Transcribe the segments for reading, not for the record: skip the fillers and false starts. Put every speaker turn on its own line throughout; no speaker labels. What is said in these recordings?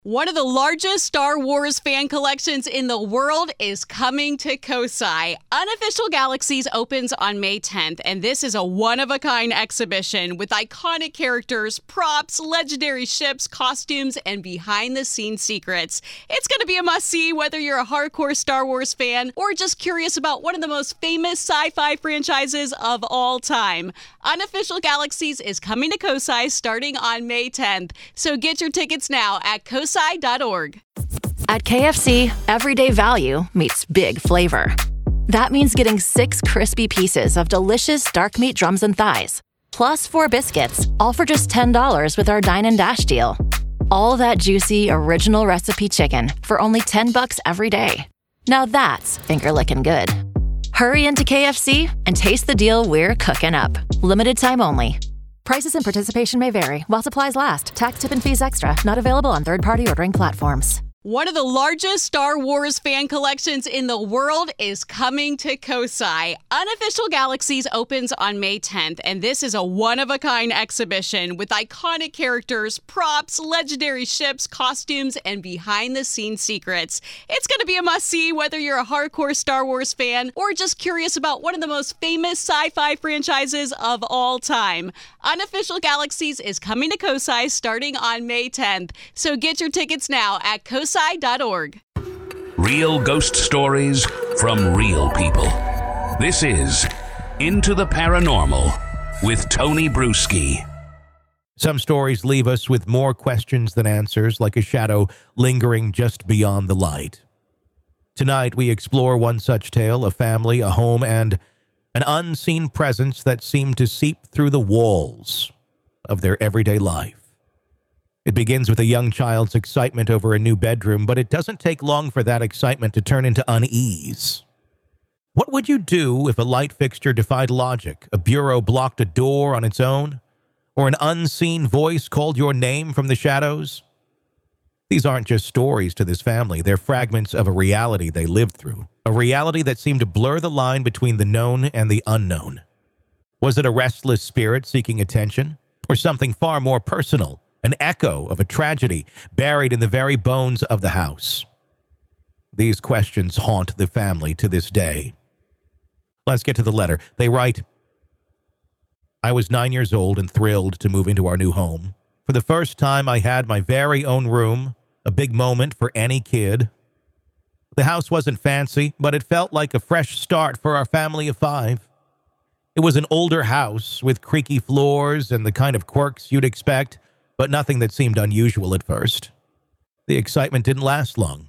One of the largest Star Wars fan collections in the world is coming to Kosai. Unofficial Galaxies opens on May 10th, and this is a one-of-a-kind exhibition with iconic characters, props, legendary ships, costumes, and behind-the-scenes secrets. It's going to be a must-see whether you're a hardcore Star Wars fan or just curious about one of the most famous sci-fi franchises of all time. Unofficial Galaxies is coming to Kosai starting on May 10th, so get your tickets now at kosai.org.
At KFC, everyday value meets big flavor. That means getting 6 crispy pieces of delicious dark meat drums and thighs, plus 4 biscuits, all for just $10 with our Dine and Dash deal. All that juicy, original recipe chicken for only $10 every day. Now that's finger-licking good. Hurry into KFC and taste the deal we're cooking up. Limited time only. Prices and participation may vary while supplies last. Tax, tip, and fees extra. Not available on third-party ordering platforms.
One of the largest Star Wars fan collections in the world is coming to Kosai. Unofficial Galaxies opens on May 10th, and this is a one-of-a-kind exhibition with iconic characters, props, legendary ships, costumes, and behind-the-scenes secrets. It's going to be a must-see whether you're a hardcore Star Wars fan or just curious about one of the most famous sci-fi franchises of all time. Unofficial Galaxies is coming to Kosai starting on May 10th, so get your tickets now at kosai.org.
Real ghost stories from real people. This is Into the Paranormal with Tony Bruschi.
Some stories leave us with more questions than answers, like a shadow lingering just beyond the light. Tonight, we explore one such tale, a family, a home, and an unseen presence that seemed to seep through the walls of their everyday life. It begins with a young child's excitement over a new bedroom, but it doesn't take long for that excitement to turn into unease. What would you do if a light fixture defied logic, a bureau blocked a door on its own, or an unseen voice called your name from the shadows? These aren't just stories to this family. They're fragments of a reality they lived through, a reality that seemed to blur the line between the known and the unknown. Was it a restless spirit seeking attention, or something far more personal? An echo of a tragedy buried in the very bones of the house. These questions haunt the family to this day. Let's get to the letter. They write, I was 9 years old and thrilled to move into our new home. For the first time, I had my very own room, a big moment for any kid. The house wasn't fancy, but it felt like a fresh start for our family of 5. It was an older house with creaky floors and the kind of quirks you'd expect, but nothing that seemed unusual at first. The excitement didn't last long.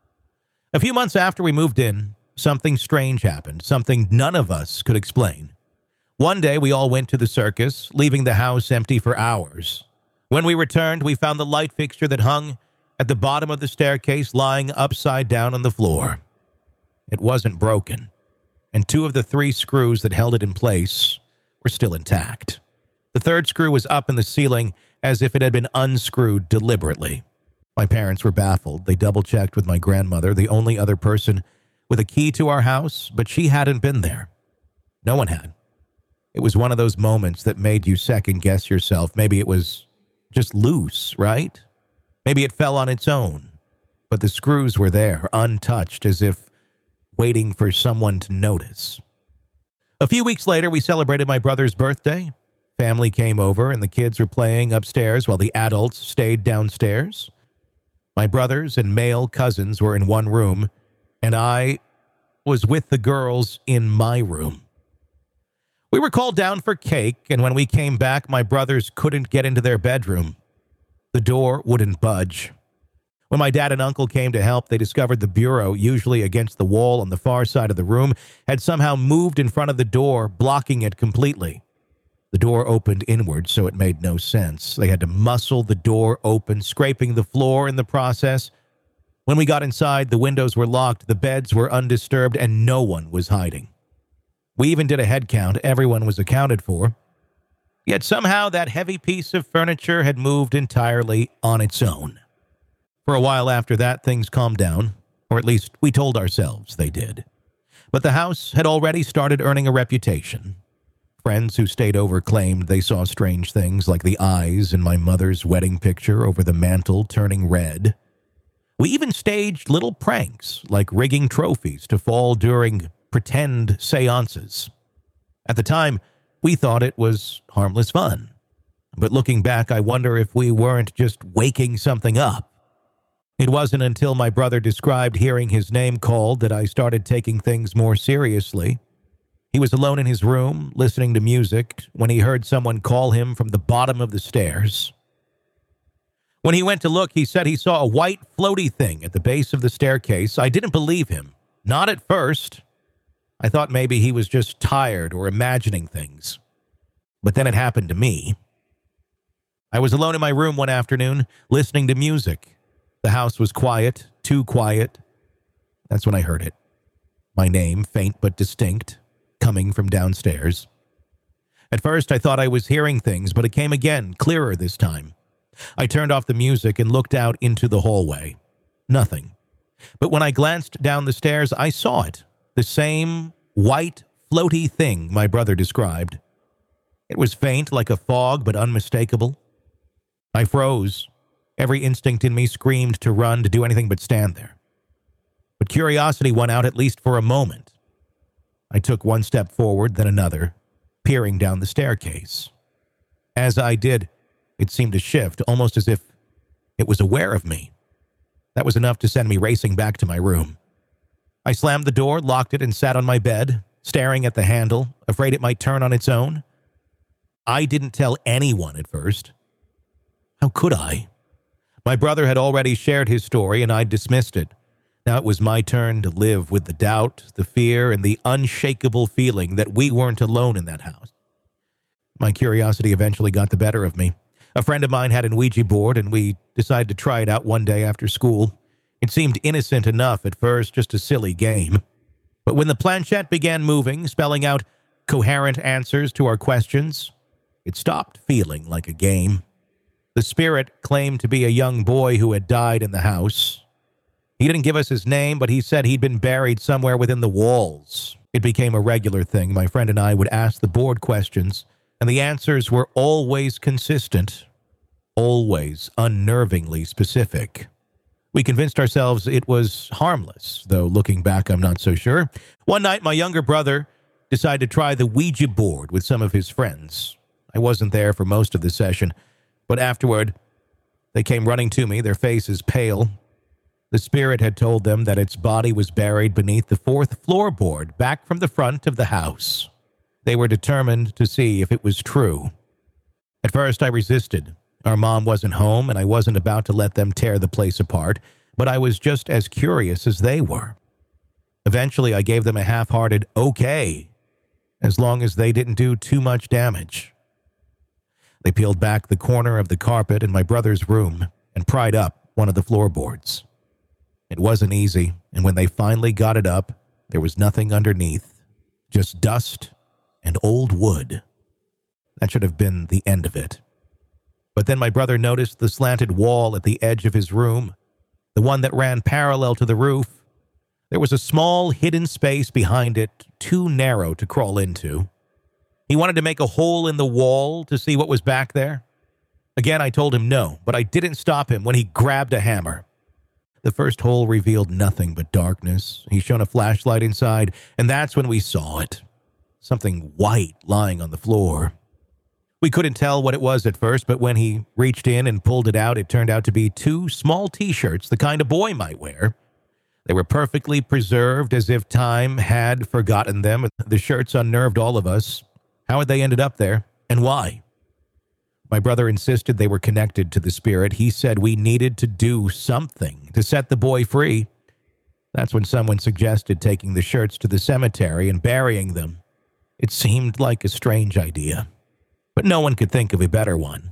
A few months after we moved in, something strange happened, something none of us could explain. One day, we all went to the circus, leaving the house empty for hours. When we returned, we found the light fixture that hung at the bottom of the staircase lying upside down on the floor. It wasn't broken, and 2 of the 3 screws that held it in place were still intact. The 3rd screw was up in the ceiling, as if it had been unscrewed deliberately. My parents were baffled. They double-checked with my grandmother, the only other person with a key to our house, but she hadn't been there. No one had. It was one of those moments that made you second-guess yourself. Maybe it was just loose, right? Maybe it fell on its own. But the screws were there, untouched, as if waiting for someone to notice. A few weeks later, we celebrated my brother's birthday. Family came over, and the kids were playing upstairs while the adults stayed downstairs. My brothers and male cousins were in one room, and I was with the girls in my room. We were called down for cake, and when we came back, my brothers couldn't get into their bedroom. The door wouldn't budge. When my dad and uncle came to help, they discovered the bureau, usually against the wall on the far side of the room, had somehow moved in front of the door, blocking it completely. The door opened inward, so it made no sense. They had to muscle the door open, scraping the floor in the process. When we got inside, the windows were locked, the beds were undisturbed, and no one was hiding. We even did a head count. Everyone was accounted for. Yet somehow that heavy piece of furniture had moved entirely on its own. For a while after that, things calmed down, or at least we told ourselves they did. But the house had already started earning a reputation. Friends who stayed over claimed they saw strange things like the eyes in my mother's wedding picture over the mantel turning red, We even staged little pranks, like rigging trophies to fall during pretend seances. At the time, we thought it was harmless fun. But looking back, I wonder if we weren't just waking something up. It wasn't until my brother described hearing his name called that I started taking things more seriously. He was alone in his room, listening to music, when he heard someone call him from the bottom of the stairs. When he went to look, he said he saw a white floaty thing at the base of the staircase. I didn't believe him. Not at first. I thought maybe he was just tired or imagining things. But then it happened to me. I was alone in my room one afternoon, listening to music. The house was quiet, too quiet. That's when I heard it. My name, faint but distinct, coming from downstairs. At first, I thought I was hearing things, but it came again, clearer this time. I turned off the music and looked out into the hallway. Nothing. But when I glanced down the stairs, I saw it. The same white, floaty thing my brother described. It was faint, like a fog, but unmistakable. I froze. Every instinct in me screamed to run, to do anything but stand there. But curiosity won out, at least for a moment. I took one step forward, then another, peering down the staircase. As I did, it seemed to shift, almost as if it was aware of me. That was enough to send me racing back to my room. I slammed the door, locked it, and sat on my bed, staring at the handle, afraid it might turn on its own. I didn't tell anyone at first. How could I? My brother had already shared his story, and I'd dismissed it. Now it was my turn to live with the doubt, the fear, and the unshakable feeling that we weren't alone in that house. My curiosity eventually got the better of me. A friend of mine had an Ouija board, and we decided to try it out one day after school. It seemed innocent enough at first, just a silly game. But when the planchette began moving, spelling out coherent answers to our questions, it stopped feeling like a game. The spirit claimed to be a young boy who had died in the house. He didn't give us his name, but he said he'd been buried somewhere within the walls. It became a regular thing. My friend and I would ask the board questions, and the answers were always consistent, always unnervingly specific. We convinced ourselves it was harmless, though looking back, I'm not so sure. One night, my younger brother decided to try the Ouija board with some of his friends. I wasn't there for most of the session, but afterward, they came running to me, their faces pale. The spirit had told them that its body was buried beneath the 4th floorboard, back from the front of the house. They were determined to see if it was true. At first, I resisted. Our mom wasn't home, and I wasn't about to let them tear the place apart, but I was just as curious as they were. Eventually, I gave them a half-hearted okay, as long as they didn't do too much damage. They peeled back the corner of the carpet in my brother's room and pried up one of the floorboards. It wasn't easy, and when they finally got it up, there was nothing underneath, just dust and old wood. That should have been the end of it. But then my brother noticed the slanted wall at the edge of his room, the one that ran parallel to the roof. There was a small hidden space behind it, too narrow to crawl into. He wanted to make a hole in the wall to see what was back there. Again, I told him no, but I didn't stop him when he grabbed a hammer. The first hole revealed nothing but darkness. He shone a flashlight inside, and that's when we saw it. Something white lying on the floor. We couldn't tell what it was at first, but when he reached in and pulled it out, it turned out to be 2 small T-shirts, the kind a boy might wear. They were perfectly preserved, as if time had forgotten them. The shirts unnerved all of us. How had they ended up there, and why? My brother insisted they were connected to the spirit. He said we needed to do something to set the boy free. That's when someone suggested taking the shirts to the cemetery and burying them. It seemed like a strange idea, but no one could think of a better one.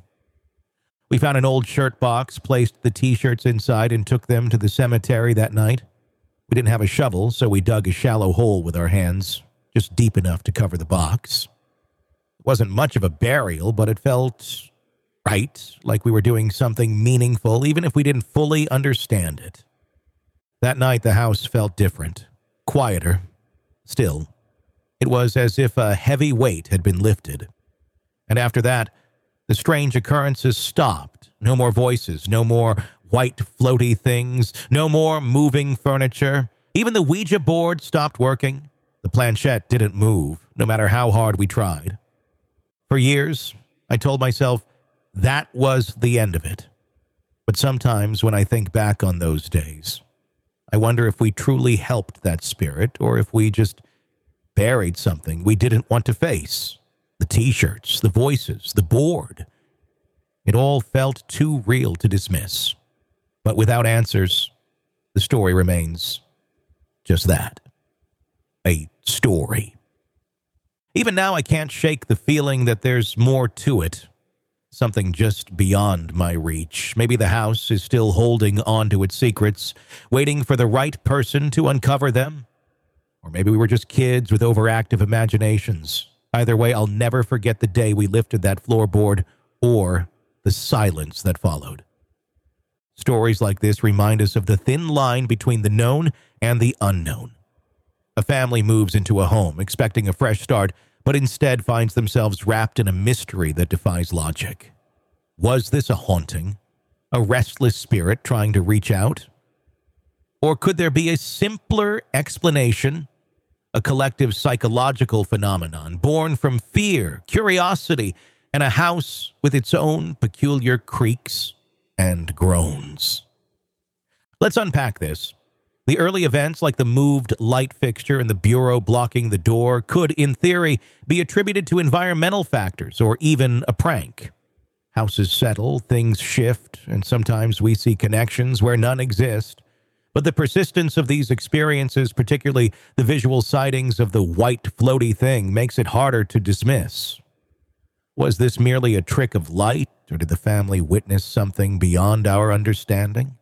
We found an old shirt box, placed the T-shirts inside, and took them to the cemetery that night. We didn't have a shovel, so we dug a shallow hole with our hands, just deep enough to cover the box. It wasn't much of a burial, but it felt right, like we were doing something meaningful, even if we didn't fully understand it. That night, the house felt different, quieter, still. It was as if a heavy weight had been lifted. And after that, the strange occurrences stopped. No more voices, no more white floaty things, no more moving furniture. Even the Ouija board stopped working. The planchette didn't move, no matter how hard we tried. For years, I told myself that was the end of it. But sometimes when I think back on those days, I wonder if we truly helped that spirit or if we just buried something we didn't want to face. The t-shirts, the voices, the board. It all felt too real to dismiss. But without answers, the story remains just that. A story. Even now, I can't shake the feeling that there's more to it. Something just beyond my reach. Maybe the house is still holding on to its secrets, waiting for the right person to uncover them. Or maybe we were just kids with overactive imaginations. Either way, I'll never forget the day we lifted that floorboard or the silence that followed. Stories like this remind us of the thin line between the known and the unknown. A family moves into a home expecting a fresh start, but instead finds themselves wrapped in a mystery that defies logic. Was this a haunting? A restless spirit trying to reach out? Or could there be a simpler explanation? A collective psychological phenomenon born from fear, curiosity, and a house with its own peculiar creaks and groans. Let's unpack this. The early events, like the moved light fixture and the bureau blocking the door, could, in theory, be attributed to environmental factors or even a prank. Houses settle, things shift, and sometimes we see connections where none exist. But the persistence of these experiences, particularly the visual sightings of the white floaty thing, makes it harder to dismiss. Was this merely a trick of light, or did the family witness something beyond our understanding?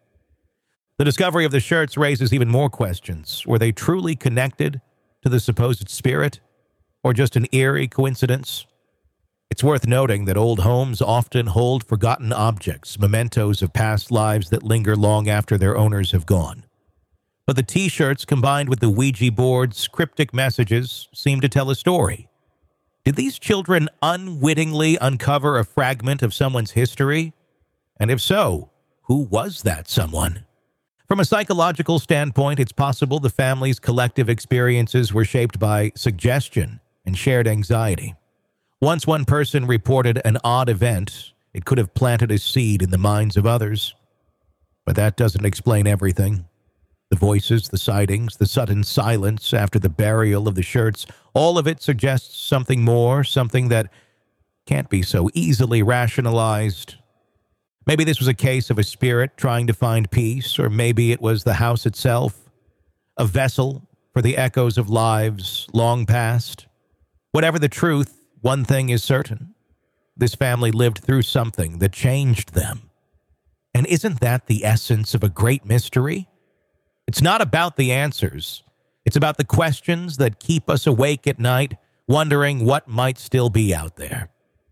The discovery of the shirts raises even more questions. Were they truly connected to the supposed spirit, or just an eerie coincidence? It's worth noting that old homes often hold forgotten objects, mementos of past lives that linger long after their owners have gone. But the t-shirts combined with the Ouija board's cryptic messages seem to tell a story. Did these children unwittingly uncover a fragment of someone's history? And if so, who was that someone? From a psychological standpoint, it's possible the family's collective experiences were shaped by suggestion and shared anxiety. Once one person reported an odd event, it could have planted a seed in the minds of others. But that doesn't explain everything. The voices, the sightings, the sudden silence after the burial of the shirts, all of it suggests something more, something that can't be so easily rationalized. Maybe this was a case of a spirit trying to find peace, or maybe it was the house itself, a vessel for the echoes of lives long past. Whatever the truth, one thing is certain. This family lived through something that changed them. And isn't that the essence of a great mystery? It's not about the answers. It's about the questions that keep us awake at night, wondering what might still be out there.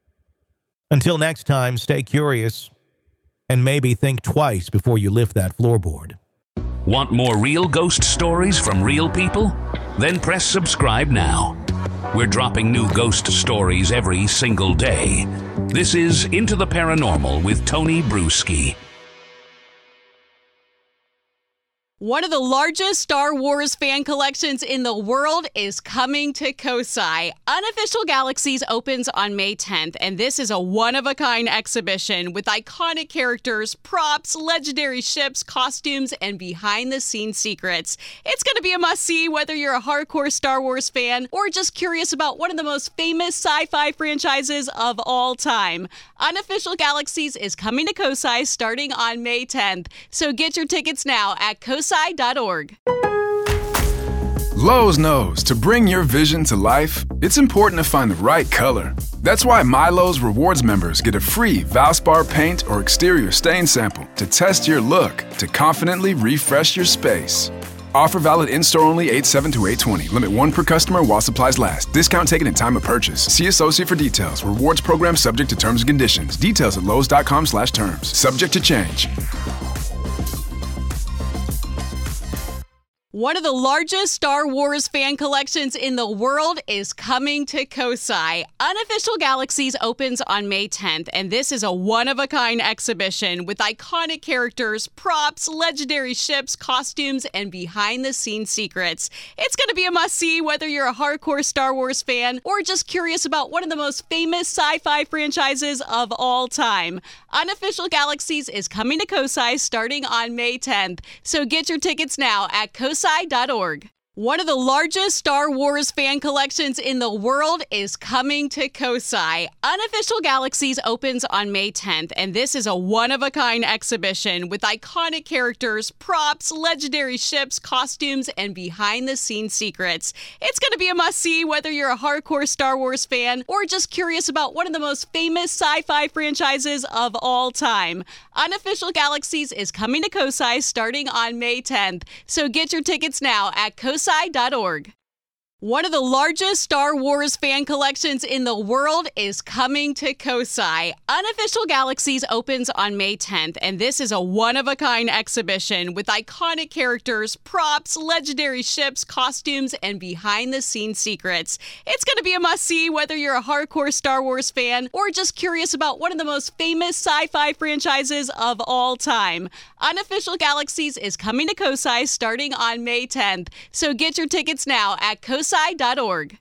Until next time, stay curious, and maybe think twice before you lift that floorboard.
Want more real ghost stories from real people? Then press subscribe now. We're dropping new ghost stories every single day. This is Into the Paranormal with Tony Bruschi.
One of the largest Star Wars fan collections in the world is coming to Kosai. Unofficial Galaxies opens on May 10th, and this is a one-of-a-kind exhibition with iconic characters, props, legendary ships, costumes, and behind-the-scenes secrets. It's going to be a must-see whether you're a hardcore Star Wars fan or just curious about one of the most famous sci-fi franchises of all time. Unofficial Galaxies is coming to Kosai starting on May 10th, so get your tickets now at kosai.org.
Lowe's knows to bring your vision to life, it's important to find the right color. That's why MyLowe's Rewards members get a free Valspar paint or exterior stain sample to test your look to confidently refresh your space. Offer valid in-store only 8/7 to 8/20. Limit 1 per customer while supplies last. Discount taken at time of purchase. See associate for details. Rewards program subject to terms and conditions. Details at lowes.com/terms. Subject to change.
One of the largest Star Wars fan collections in the world is coming to Kosai. Unofficial Galaxies opens on May 10th, and this is a one-of-a-kind exhibition with iconic characters, props, legendary ships, costumes, and behind-the-scenes secrets. It's going to be a must-see whether you're a hardcore Star Wars fan or just curious about one of the most famous sci-fi franchises of all time. Unofficial Galaxies is coming to Kosai starting on May 10th, so get your tickets now at kosai.org. One of the largest Star Wars fan collections in the world is coming to Kosai. Unofficial Galaxies opens on May 10th, and this is a one-of-a-kind exhibition with iconic characters, props, legendary ships, costumes, and behind-the-scenes secrets. It's going to be a must-see whether you're a hardcore Star Wars fan or just curious about one of the most famous sci-fi franchises of all time. Unofficial Galaxies is coming to Kosai starting on May 10th, so get your tickets now at kosai.org. One of the largest Star Wars fan collections in the world is coming to Kosai. Unofficial Galaxies opens on May 10th, and this is a one-of-a-kind exhibition with iconic characters, props, legendary ships, costumes, and behind-the-scenes secrets. It's going to be a must-see whether you're a hardcore Star Wars fan or just curious about one of the most famous sci-fi franchises of all time. Unofficial Galaxies is coming to Kosai starting on May 10th, so get your tickets now at kosai.org.